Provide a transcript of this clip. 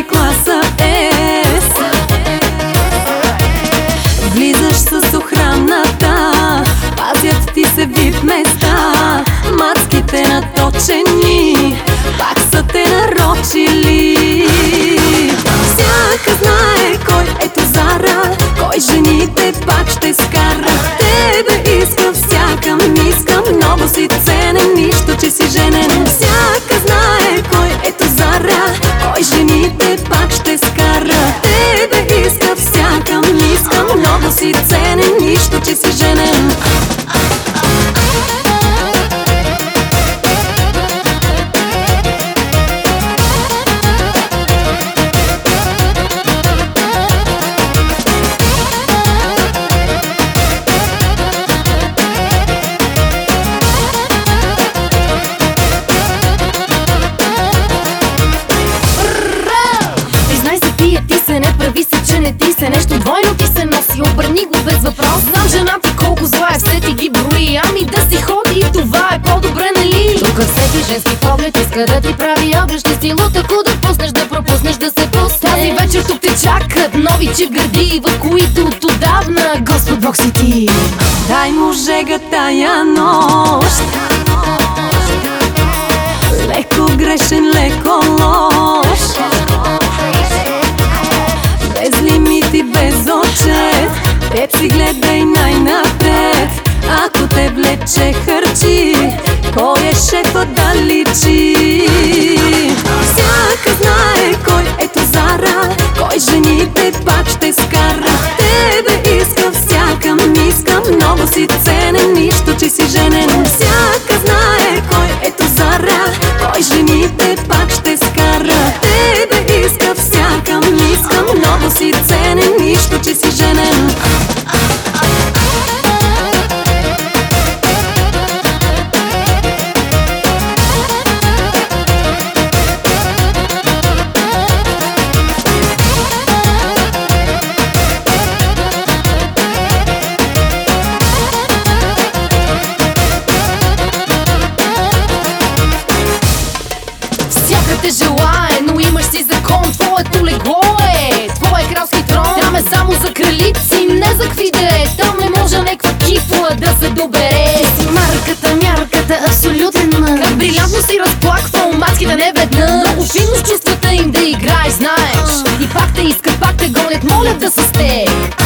си класа S. Влизаш с охраната, пазят ти се вип места. Мацките наточени, пак са те нарочили. Всяка знае кой е Зара, кой жените пак ще скара. Тебе искам, всяка искам, много си ценен, нищо че си женен. Всяка знае кой е Зара, кой жените пак ще скара. Тебе искам, всяка искам, много си ценен, нищо че си женен. Нещо двойно ти се носи, обърни го без въпрос. Знам жена ти колко зла е, все ти ги брои. Ами да си ходи и това е по-добре, нали? Тук всеки женски поглед иска да ти прави огрещи стилот. Ако да пуснеш, да пропуснеш, да се пуснеш. Тази вечер тук те чакат нови чифгърди, в които отдавна Господ Бог си ти. Дай му жега тая нощ, леко грешен, леко лош, без лимити, без отчет. Теб си гледай най-напред. Ако те влече хърчи, кой е шефа да личи. Всяка знае кой е Зара, кой жените пак ще скара. Тебе искам, всяка искам, много си ценен, нищо че си женен. Всяка знае кой е Зара, кой жените пак ще скара. Тебе искам, всяка искам, много си ценен, нищо че си женен. Всяка те желае, но имаш си закон. Твоето легло е, твоя кралски трон. Там е само за кралици, не за какви да е. Там не може неква кифла да се добере. Ти си марката, мярката, абсолютен. Как брилянтно си разплаквал мацките не веднъж. Много финно с чувствата им да играеш, знаеш. И пак те искат, пак те гонят, молят да са с теб.